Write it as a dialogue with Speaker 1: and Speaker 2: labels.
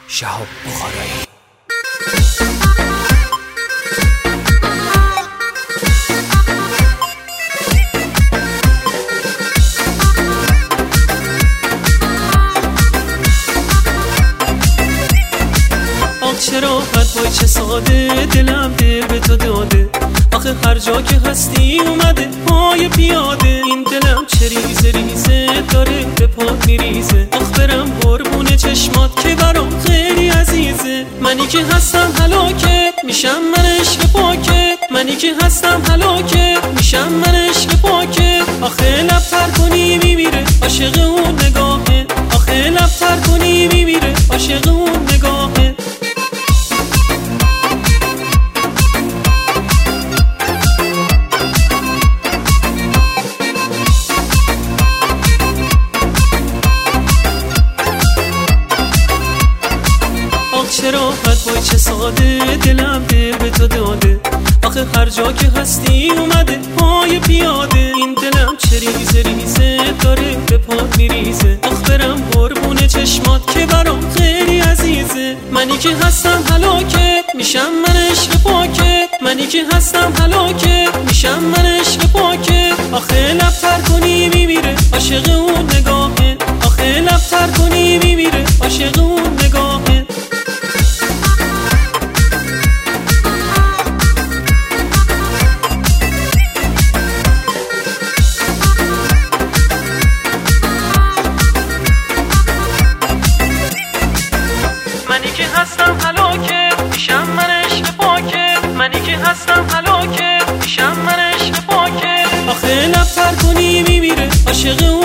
Speaker 1: شهاب بخارایی.
Speaker 2: چه راحت وای چه ساده، دلم دل به تو داده. آخه هر جا که هستی اومده پای پیاده. این دلم چه ریزه ریزه داره به پات میریزه. آخ برم قربون چشمات که برام خیلی عزیزه. منی که هستم هلاکت میشم من عشق پاکت. منی که هستم هلاکت میشم من عشق پاکت. آخه لب‌تر کنی میمیره عاشق اون نگاهه. آخه لب‌تر کنی میمیره عاشق اون نگاهه. چه راحت وای چه ساده، دلم دل به تو داده. آخه هر جا که هستی اومده پای پیاده. این دلم چه ریزه ریزه داره به پات میریزه. آخ برم قربون چشمات که برام خیلی عزیزه. منی که هستم هلاکت میشم من عشق پاکت. منی که هستم هلاکت میشم من عشق پاکت. آخه لب‌تر کنی میمیره عاشق اون نگاهه. آخه لب‌تر کنی میمیره عاشق اون نگاهه. منی که هستم هلاکت میشم من عشق پاکت. منی که هستم هلاکت میشم من عشق پاکت. آخه لب‌تر کنی میمیره عاشق